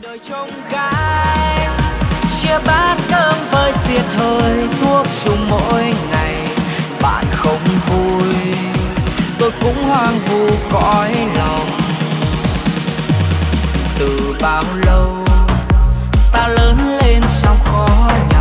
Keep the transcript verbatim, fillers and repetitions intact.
đời trông gai chia bát cơm với thiệt thôi thuốc dùng mỗi ngày bạn không vui tôi cũng hoang vu cõi lòng. Từ bao lâu ta lớn lên trong khó